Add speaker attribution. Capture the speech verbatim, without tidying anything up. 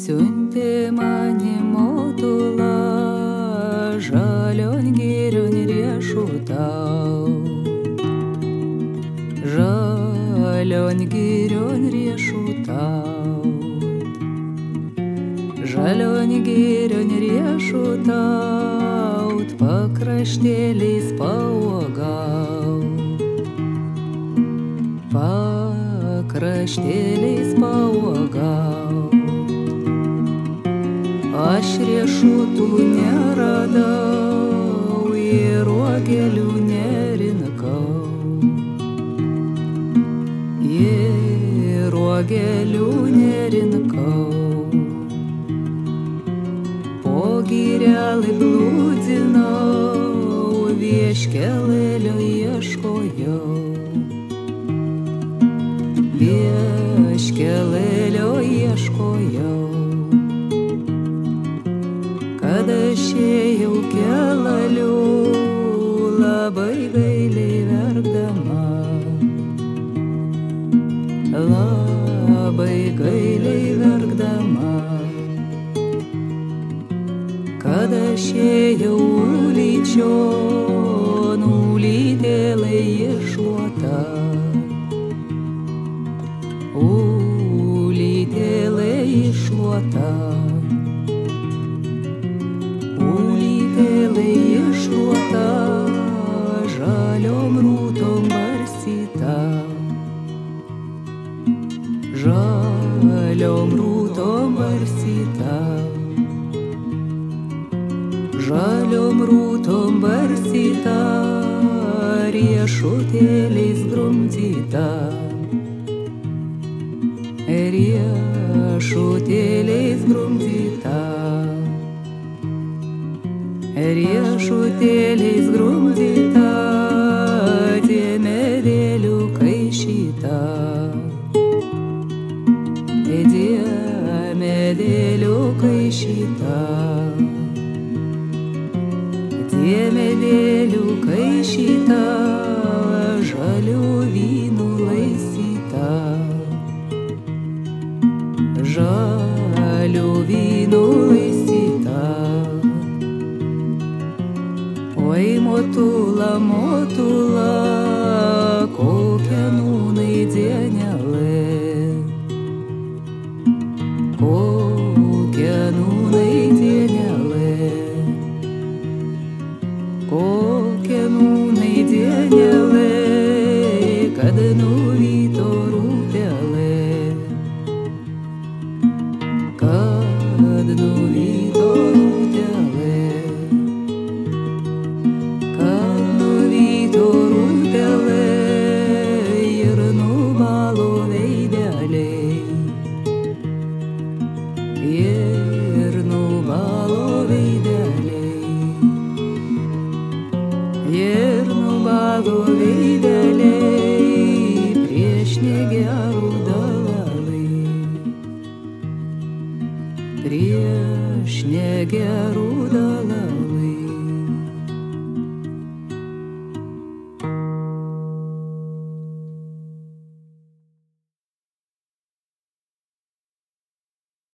Speaker 1: siuntė mane motula, žalion girion riešutau. Žalion girion riešutau. Žalion girion riešutaut, pakraštėliais pauogaut. Pakraštėliais pauogaut. Aš riešutų neradau ir uogelių nerinkau. Ir uogelių nerinkau. Po girelai blūdzinau, vieškelėlio ieškojau. Vieškelėlio ieškojau. Kad aš ėjau kelaliu, labai gailiai verkdama. Labai gailiai verkdama. Kad aš ėjau ulyčion, ulytėlai išuota. Ulytėlai išuota. Ulytėlai išuota, žaliom rūtom barstyta. Žaliom rūtom barstyta. Žaliom rūtom barstyta, riešutėliais grumdyta. Riešutėliais grumdyta. Riešutėliais grumdyta, diemedėlių kaišyta. Diemedėlių kaišyta. Diemedėlių kaišyta, žalių vynų laistyta. Žalių vynų laistyta. Oi motula, motula, kokia nūnai dienelė. Kokia nūnai dienelė. Kokia nūnai dienelė, kad nuvyto rūtelė. Kad nuvyto rūtelė. Kad nuvyto rūtelė ir nubalo veideliai. Ir nubalo veideliai. Ir nubalo veideliai prieš negerų dalalai. Prieš negerų dalalai.